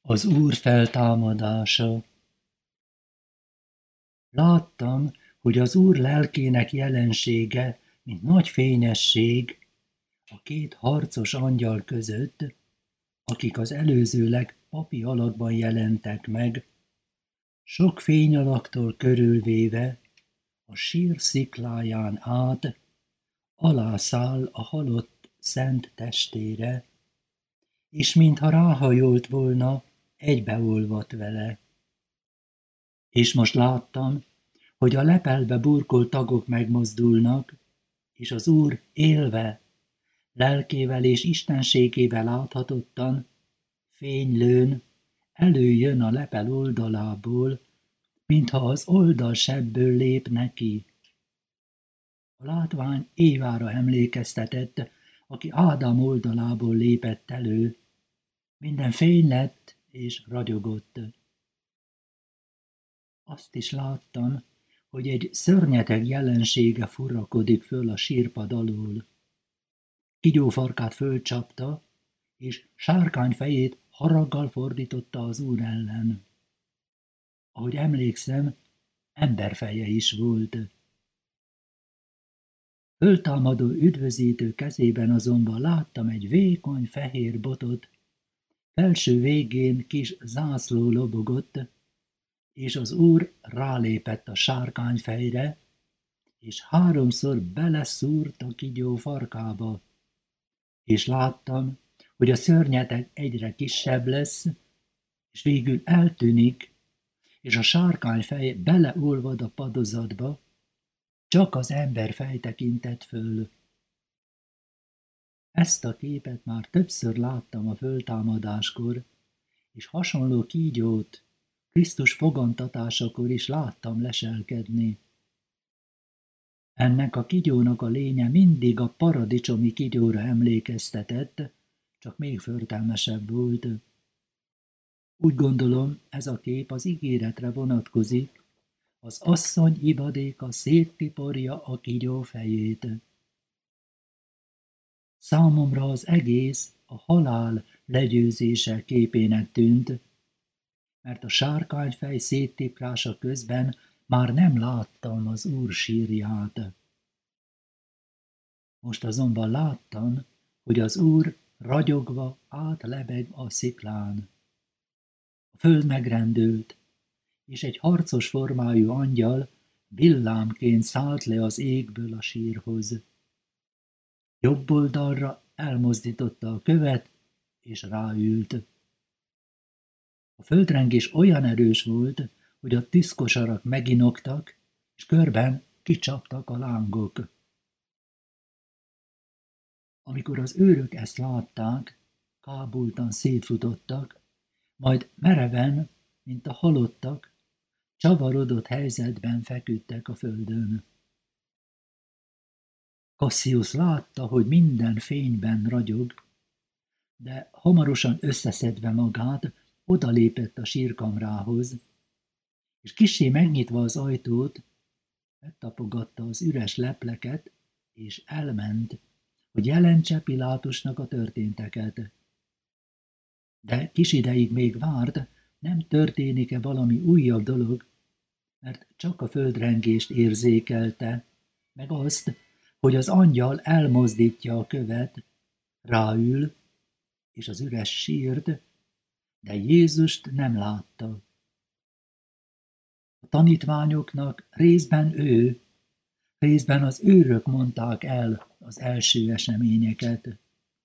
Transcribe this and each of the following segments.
Az Úr feltámadása. Láttam, hogy az Úr lelkének jelensége, mint nagy fényesség, a két harcos angyal között, akik az előzőleg papi alakban jelentek meg, sok fényalaktól körülvéve, a sír szikláján át, alászáll a halott szent testére, és mintha ráhajolt volna, egybeolvadt vele. És most láttam, hogy a lepelbe burkolt tagok megmozdulnak, és az Úr élve, lelkével és istenségével láthatottan, fénylőn, előjön a lepel oldalából, mintha az oldalsebből lép neki. A látvány Évára emlékeztetett, aki Ádám oldalából lépett elő, minden fény lett és ragyogott. Azt is láttam, hogy egy szörnyeteg jelensége furrakodik föl a sírpad alól. Kigyófarkát fölcsapta, és sárkány fejét haraggal fordította az Úr ellen. Ahogy emlékszem, emberfeje is volt. Föltámadó üdvözítő kezében azonban láttam egy vékony fehér botot, felső végén kis zászló lobogott, és az Úr rálépett a sárkányfejre, és háromszor beleszúrt a kígyó farkába, és láttam, hogy a szörnyeteg egyre kisebb lesz, és végül eltűnik, és a sárkányfej beleolvad a padozatba, csak az emberfej tekintett föl. Ezt a képet már többször láttam a föltámadáskor, és hasonló kígyót Krisztus fogantatásakor is láttam leselkedni. Ennek a kígyónak a lénye mindig a paradicsomi kígyóra emlékeztetett, csak még förtelmesebb volt. Úgy gondolom, ez a kép az ígéretre vonatkozik, az asszony ivadéka széttiporja a kígyó fejét. Számomra az egész a halál legyőzése képének tűnt, mert a sárkányfej széttiprása közben már nem láttam az Úr sírját. Most azonban láttam, hogy az Úr ragyogva átlebeg a sziklán. A föld megrendült, és egy harcos formájú angyal villámként szállt le az égből a sírhoz. Jobb oldalra elmozdította a követ, és ráült. A földrengés olyan erős volt, hogy a tüszkosarak meginoktak, és körben kicsaptak a lángok. Amikor az őrök ezt látták, kábultan szétfutottak, majd mereven, mint a halottak, csavarodott helyzetben feküdtek a földön. Cassius látta, hogy minden fényben ragyog, de hamarosan összeszedve magát, odalépett a sírkamrához, és kissé megnyitva az ajtót, megtapogatta az üres lepleket, és elment, hogy jelentse Pilátusnak a történteket. De kis ideig még várt, nem történik-e valami újabb dolog, mert csak a földrengést érzékelte, meg azt, hogy az angyal elmozdítja a követ, ráül, és az üres sírt, de Jézust nem látta. A tanítványoknak részben ő, részben az őrök mondták el az első eseményeket.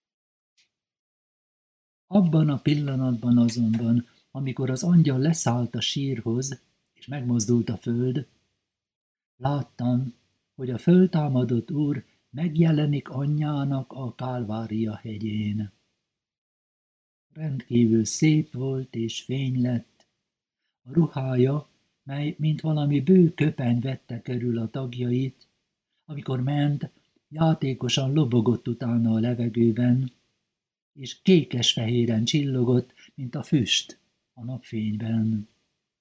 Abban a pillanatban azonban, amikor az angyal leszállt a sírhoz, és megmozdult a föld, láttam, hogy a föltámadott Úr megjelenik anyjának a Kálvária hegyén. Rendkívül szép volt és fény lett. A ruhája, mely mint valami bő köpeny vette körül a tagjait, amikor ment, játékosan lobogott utána a levegőben, és kékes-fehéren csillogott, mint a füst a napfényben.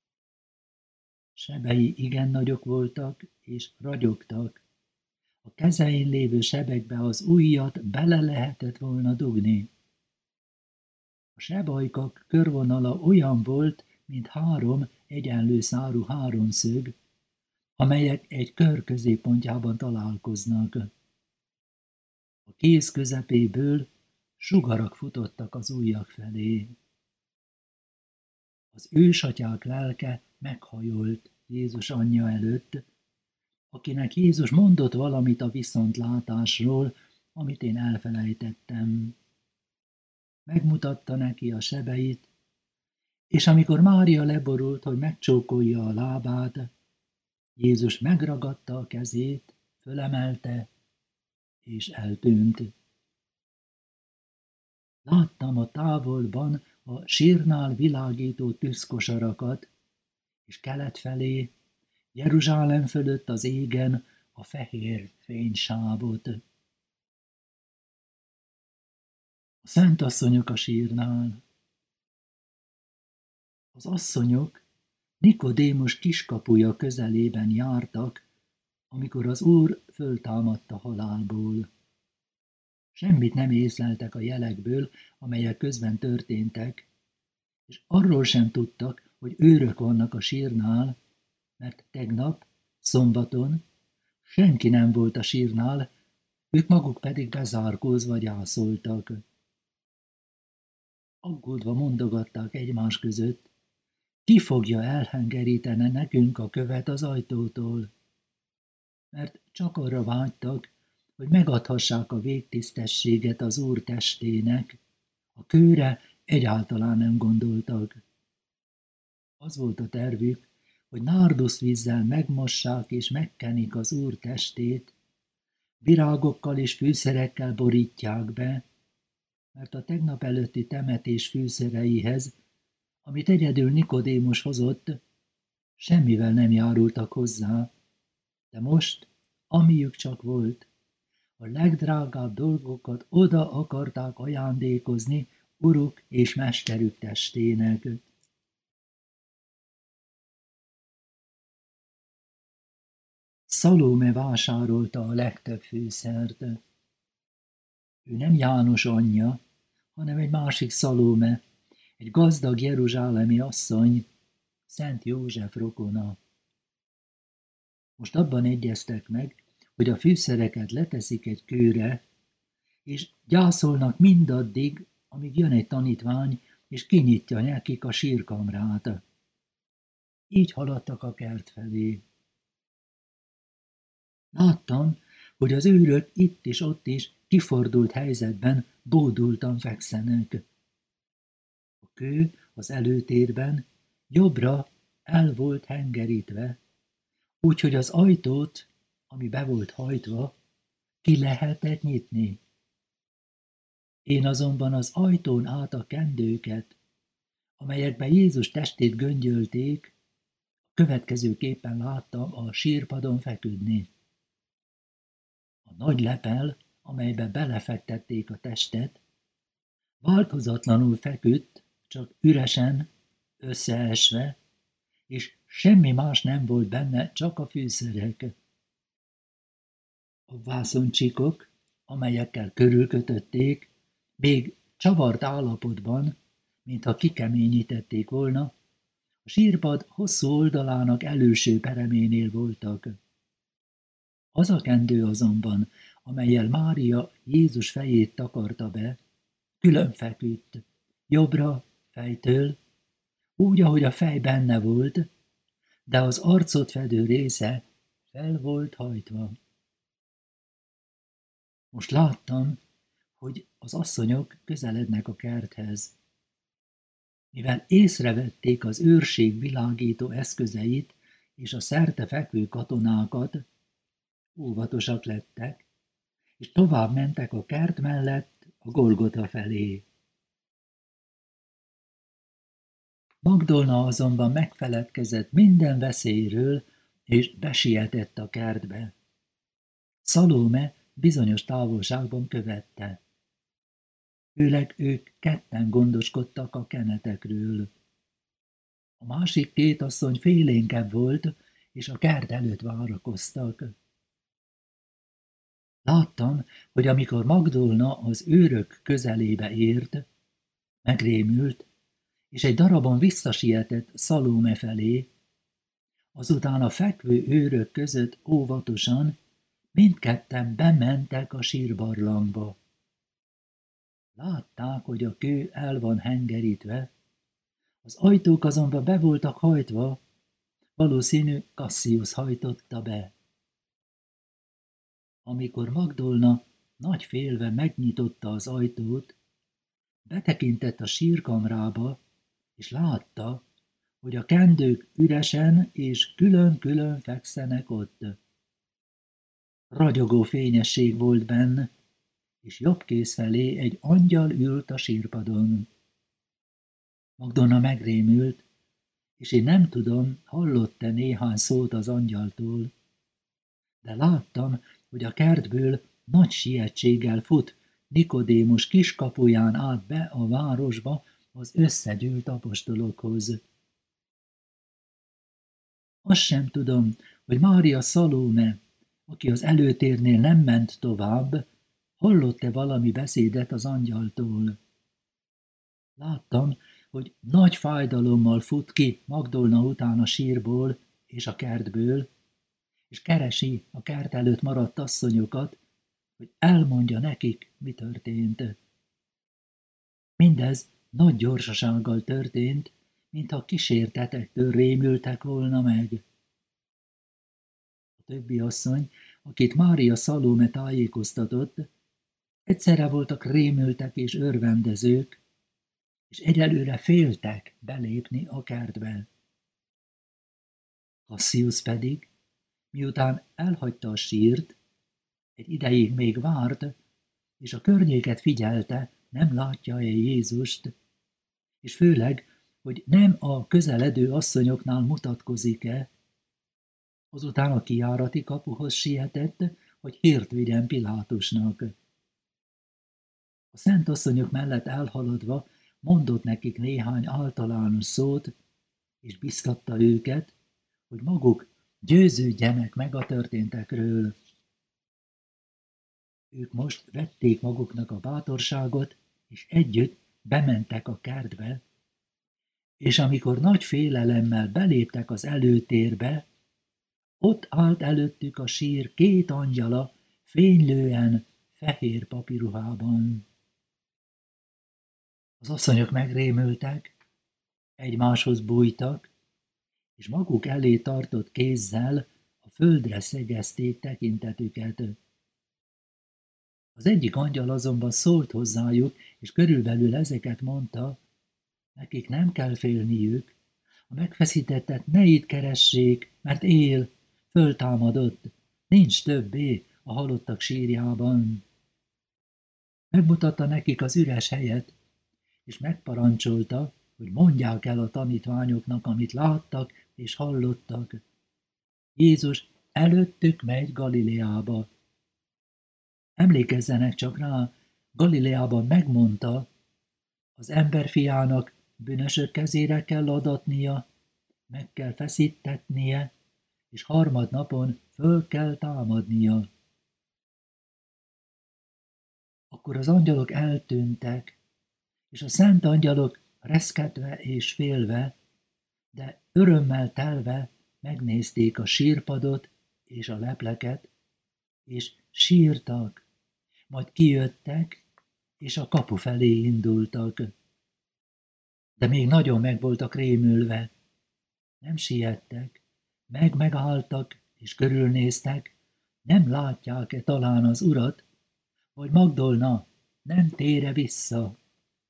Sebei igen nagyok voltak, és ragyogtak. A kezein lévő sebekbe az ujjat bele lehetett volna dugni. A sebajkak körvonala olyan volt, mint 3 egyenlő szárú háromszög, amelyek egy kör középpontjában találkoznak. A kéz közepéből sugarak futottak az ujjak felé. Az ősatyák lelke meghajolt Jézus anyja előtt, akinek Jézus mondott valamit a viszontlátásról, amit én elfelejtettem. Megmutatta neki a sebeit, és amikor Mária leborult, hogy megcsókolja a lábát, Jézus megragadta a kezét, fölemelte, és eltűnt. Láttam a távolban a sírnál világító tűzkosarakat, és kelet felé, Jeruzsálem fölött az égen a fehér fénysávot. A szentasszonyok a sírnál. Az asszonyok Nikodémus kiskapuja közelében jártak, amikor az Úr föltámadt a halálból. Semmit nem észleltek a jelekből, amelyek közben történtek, és arról sem tudtak, hogy őrök vannak a sírnál, mert tegnap, szombaton senki nem volt a sírnál, ők maguk pedig bezárkózva gyászoltak. Aggódva mondogatták egymás között, ki fogja elhengeríteni nekünk a követ az ajtótól, mert csak arra vágytak, hogy megadhassák a végtisztességet az Úr testének, a kőre egyáltalán nem gondoltak. Az volt a tervük, hogy nárduszvízzel megmossák és megkenik az Úr testét, virágokkal és fűszerekkel borítják be, mert a tegnap előtti temetés fűszereihez, amit egyedül Nikodémus hozott, semmivel nem járultak hozzá, de most, amiük csak volt, a legdrágább dolgokat oda akarták ajándékozni uruk és mesterük testének. Szalóme vásárolta a legtöbb fűszert. Ő nem János anyja, hanem egy másik Szalóme, egy gazdag jeruzsálemi asszony, Szent József rokona. Most abban egyeztek meg, hogy a fűszereket leteszik egy kőre, és gyászolnak mindaddig, amíg jön egy tanítvány, és kinyitja nekik a sírkamrát. Így haladtak a kert felé. Láttam, hogy az őrök itt és ott is kifordult helyzetben bódultan fekszenek. A kő az előtérben jobbra el volt hengerítve, úgyhogy az ajtót, ami be volt hajtva, ki lehetett nyitni. Én azonban az ajtón át a kendőket, amelyekbe Jézus testét göngyölték, a következőképpen láttam a sírpadon feküdni. A nagy lepel, amelybe belefektették a testet, változatlanul feküdt, csak üresen, összeesve, és semmi más nem volt benne, csak a fűszerek. A vászoncsíkok, amelyekkel körülkötötték, még csavart állapotban, mintha kikeményítették volna, a sírpad hosszú oldalának előső pereménél voltak. Az a kendő azonban, amellyel Mária Jézus fejét takarta be, külön feküdt, jobbra, fejtől, úgy, ahogy a fej benne volt, de az arcot fedő része fel volt hajtva. Most láttam, hogy az asszonyok közelednek a kerthez. Mivel észrevették az őrség világító eszközeit és a szerte fekvő katonákat, óvatosak lettek, és tovább mentek a kert mellett a Golgota felé. Magdolna azonban megfeledkezett minden veszélyről, és besietett a kertbe. Szalóme bizonyos távolságban követte. Főleg ők ketten gondoskodtak a kenetekről. A másik két asszony félénkebb volt, és a kert előtt várakoztak. Láttam, hogy amikor Magdolna az őrök közelébe ért, Megrémült, és egy darabon visszasietett Szalóme felé, azután a fekvő őrök között óvatosan mindketten bementek a sírbarlangba. Látták, hogy a kő el van hengerítve, az ajtók azonban be voltak hajtva, valószínű Cassius hajtotta be. Amikor Magdolna nagy félve megnyitotta az ajtót, betekintett a sírkamrába, és látta, hogy a kendők üresen és külön-külön fekszenek ott. Ragyogó fényesség volt benne, és jobb kéz felé egy angyal ült a sírpadon. Magdolna megrémült, és én nem tudom, hallott-e néhány szót az angyaltól, de láttam, hogy a kertből nagy sietséggel fut Nikodémus kiskapuján át be a városba az összegyűlt apostolokhoz. Azt sem tudom, hogy Mária Szalóme, aki az előtérnél nem ment tovább, hallott-e valami beszédet az angyaltól. Láttam, hogy nagy fájdalommal fut ki Magdolna után a sírból és a kertből, és keresi a kert előtt maradt asszonyokat, hogy elmondja nekik, mi történt. Mindez nagy gyorsasággal történt, mintha kísértetektől rémültek volna meg. A többi asszony, akit Mária Szalóme tájékoztatott, egyszerre voltak rémültek és örvendezők, és egyelőre féltek belépni a kertbe. Cassius pedig, miután elhagyta a sírt, egy ideig még várt, és a környéket figyelte, nem látja-e Jézust, és főleg, hogy nem a közeledő asszonyoknál mutatkozik-e, azután a kijárati kapuhoz sietett, hogy hírt vigyen Pilátusnak. A szent asszonyok mellett elhaladva mondott nekik néhány általános szót, és biztatta őket, hogy maguk győződjenek meg a történtekről. Ők most vették maguknak a bátorságot, és együtt bementek a kertbe, és amikor nagy félelemmel beléptek az előtérbe, ott állt előttük a sír két angyala, fénylően fehér papiruhában. Az asszonyok megrémültek, egymáshoz bújtak, és maguk elé tartott kézzel a földre szegezték tekintetüket. Az egyik angyal azonban szólt hozzájuk, és körülbelül ezeket mondta, nekik nem kell félniük, a megfeszítettet ne itt keressék, mert él, föltámadott, nincs többé a halottak sírjában. Megmutatta nekik az üres helyet, és megparancsolta, hogy mondják el a tanítványoknak, amit láttak és hallottak. Jézus előttük megy Galileába. Emlékezzenek csak rá, Galileában megmondta, az emberfiának bűnösök kezére kell adatnia, meg kell feszítetnie, és harmadnapon föl kell támadnia. Akkor az angyalok eltűntek, és a szent angyalok reszketve és félve, de örömmel telve megnézték a sírpadot és a lepleket, és sírtak, majd kijöttek, és a kapu felé indultak. De még nagyon meg voltak rémülve. Nem siettek, megálltak, és körülnéztek, nem látják-e talán az urat, vagy Magdolna nem tér-e vissza.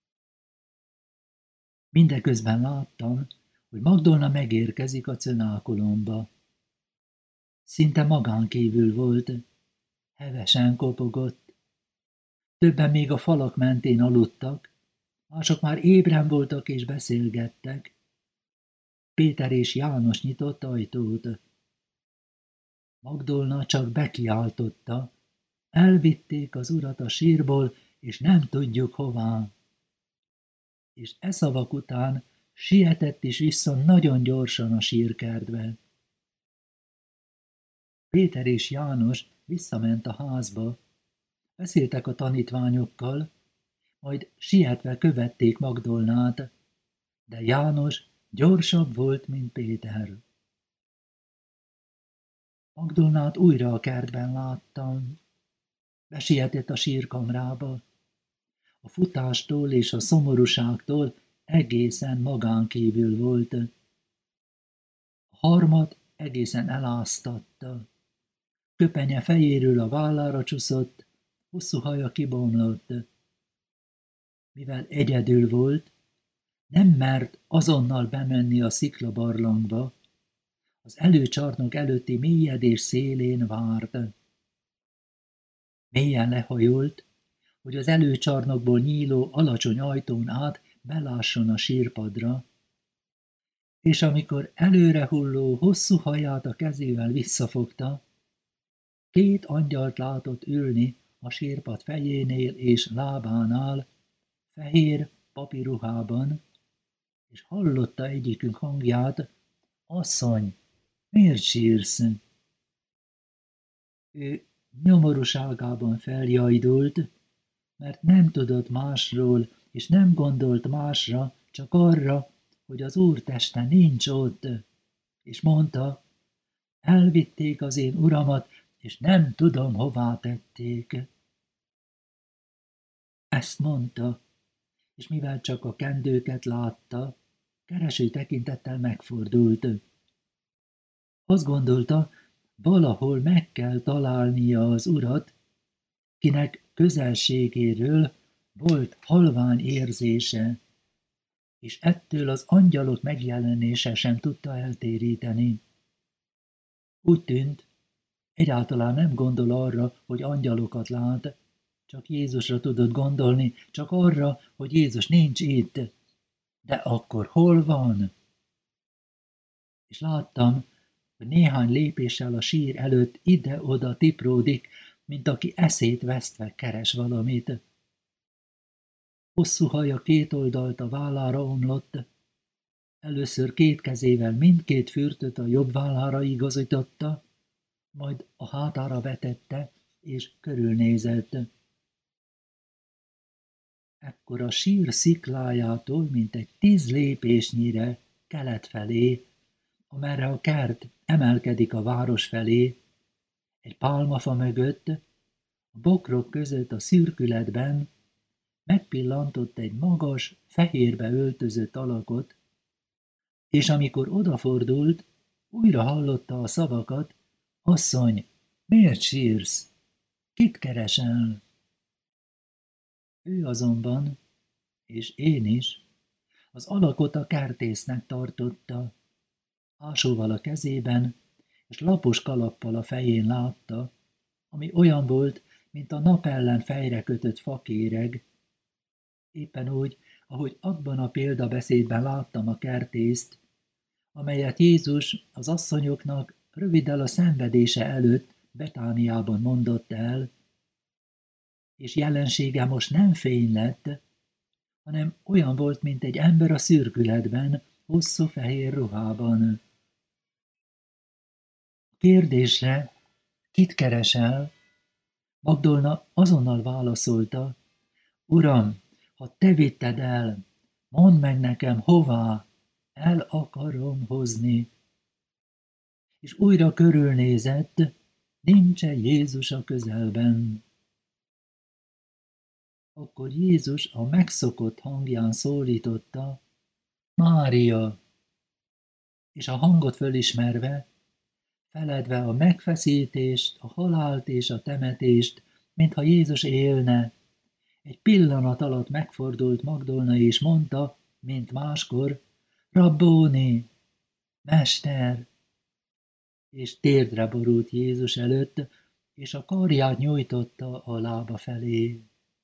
Mindeközben láttam, hogy Magdolna megérkezik a cenákulomba. Szinte magánkívül volt, hevesen kopogott. Többen még a falak mentén aludtak, mások már ébren voltak és beszélgettek. Péter és János nyitott ajtót. Magdolna csak bekiáltotta, elvitték az urat a sírból, és nem tudjuk hová. És e szavak után sietett is vissza nagyon gyorsan a sírkertbe. Péter és János visszament a házba, beszéltek a tanítványokkal, majd sietve követték Magdolnát, de János gyorsabb volt, mint Péter. Magdolnát újra a kertben láttam. Besietett a sírkamrába. A futástól és a szomorúságtól egészen magánkívül volt. A harmat egészen eláztatta. Köpenye fejéről a vállára csúszott, hosszú haja kibomlott. Mivel egyedül volt, nem mert azonnal bemenni a sziklabarlangba, az előcsarnok előtti mélyedés szélén várt. Mélyen lehajolt, hogy az előcsarnokból nyíló alacsony ajtón át belásson a sírpadra, és amikor előrehulló hosszú haját a kezével visszafogta, 2 angyalt látott ülni a sírpad fejénél és lábánál, fehér papiruhában, és hallotta egyikünk hangját: Asszony, miért sírsz? Ő nyomorúságában feljajdult, mert nem tudott másról, és nem gondolt másra, csak arra, hogy az Úr teste nincs ott, és mondta: elvitték az én uramat, és nem tudom, hová tették. Ezt mondta, és mivel csak a kendőket látta, kereső tekintettel megfordult. Azt gondolta, valahol meg kell találnia az urat, kinek közelségéről volt halvány érzése, és ettől az angyalok megjelenése sem tudta eltéríteni. Úgy tűnt, egyáltalán nem gondol arra, hogy angyalokat lát, csak Jézusra tudott gondolni, csak arra, hogy Jézus nincs itt. De akkor hol van? És láttam, hogy néhány lépéssel a sír előtt ide-oda tipródik, mint aki eszét vesztve keres valamit. Hosszú haja 2 oldalt a vállára omlott, először 2 kezével mindkét fürtöt a jobb vállára igazította, majd a hátára vetette, és körülnézett. Ekkor a sír sziklájától mintegy 10 lépésnyire kelet felé, amerre a kert emelkedik a város felé, egy pálmafa mögött, a bokrok között a szürkületben megpillantott egy magas, fehérbe öltözött alakot, és amikor odafordult, újra hallotta a szavakat: Asszony, miért sírsz? Kit keresel? Ő azonban, és én is, az alakot a kertésznek tartotta, ásóval a kezében, és lapos kalappal a fején látta, ami olyan volt, mint a nap ellen fejre kötött fakéreg. Éppen úgy, ahogy abban a példabeszédben láttam a kertészt, amelyet Jézus az asszonyoknak röviddel a szenvedése előtt Betániában mondott el, és jelensége most nem fény lett, hanem olyan volt, mint egy ember a szürkületben, hosszú fehér ruhában. A kérdésre, kit keresel, Magdolna azonnal válaszolta: Uram, ha te vitted el, mondd meg nekem, hová, el akarom hozni. És újra körülnézett, nincs-e Jézus a közelben. Akkor Jézus a megszokott hangján szólította: Mária! És a hangot fölismerve, feledve a megfeszítést, a halált és a temetést, mintha Jézus élne, egy pillanat alatt megfordult Magdolna és mondta, mint máskor: Rabbóni, mester! És térdre borult Jézus előtt, és a karját nyújtotta a lába felé.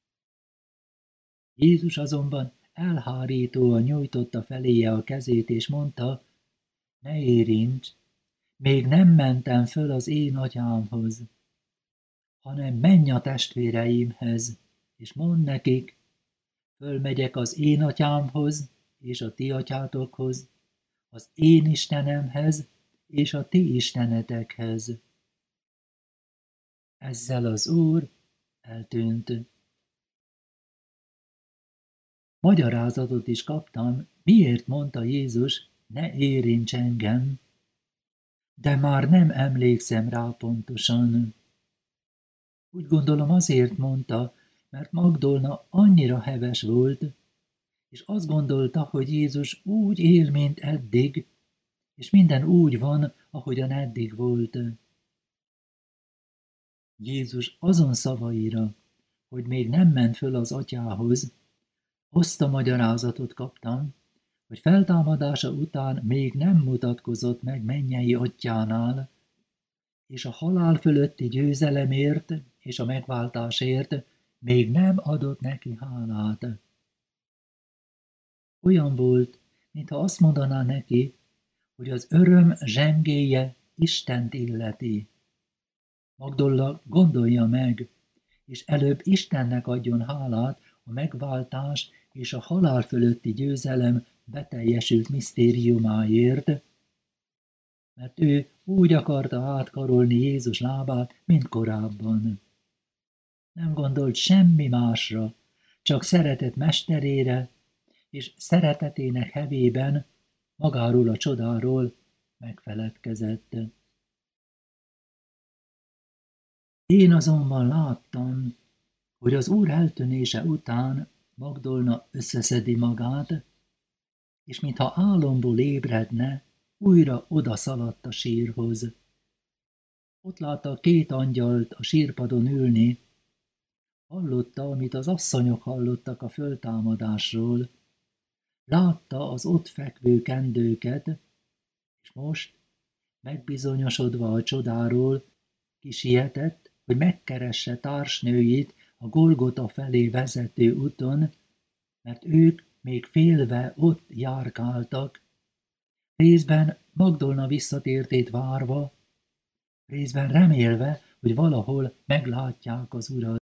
Jézus azonban elhárítóan nyújtotta feléje a kezét, és mondta: Ne érints, még nem mentem föl az én atyámhoz, hanem menj a testvéreimhez, és mondd nekik: fölmegyek az én atyámhoz, és a ti atyátokhoz, az én Istenemhez, és a ti istenetekhez. Ezzel az Úr eltűnt. magyarázatot is kaptam, miért mondta Jézus, ne érints engem, de már nem emlékszem rá pontosan. Úgy gondolom azért mondta, mert Magdolna annyira heves volt, és azt gondolta, hogy Jézus úgy él, mint eddig, és minden úgy van, ahogyan eddig volt. Jézus azon szavaira, hogy még nem ment föl az atyához, azt a magyarázatot kaptam, hogy feltámadása után még nem mutatkozott meg mennyei atyánál, és a halál fölötti győzelemért és a megváltásért még nem adott neki hálát. Olyan volt, mintha azt mondaná neki, hogy az öröm zsengéje Istent illeti. Magdolna gondolja meg, és előbb Istennek adjon hálát a megváltás és a halál fölötti győzelem beteljesült misztériumáért, mert ő úgy akarta átkarolni Jézus lábát, mint korábban. Nem gondolt semmi másra, csak szeretet mesterére, és szeretetének hevében magáról a csodáról megfeledkezett. Én azonban láttam, hogy az Úr eltűnése után Magdolna összeszedi magát, és mintha álomból ébredne, újra odaszaladt a sírhoz. Ott látta 2 angyalt a sírpadon ülni, hallotta, amit az asszonyok hallottak a föltámadásról, látta az ott fekvő kendőket, és most, megbizonyosodva a csodáról, kisietett, hogy megkeresse társnőit a Golgota felé vezető úton, mert ők még félve ott járkáltak, részben Magdolna visszatértét várva, részben remélve, hogy valahol meglátják az Urat.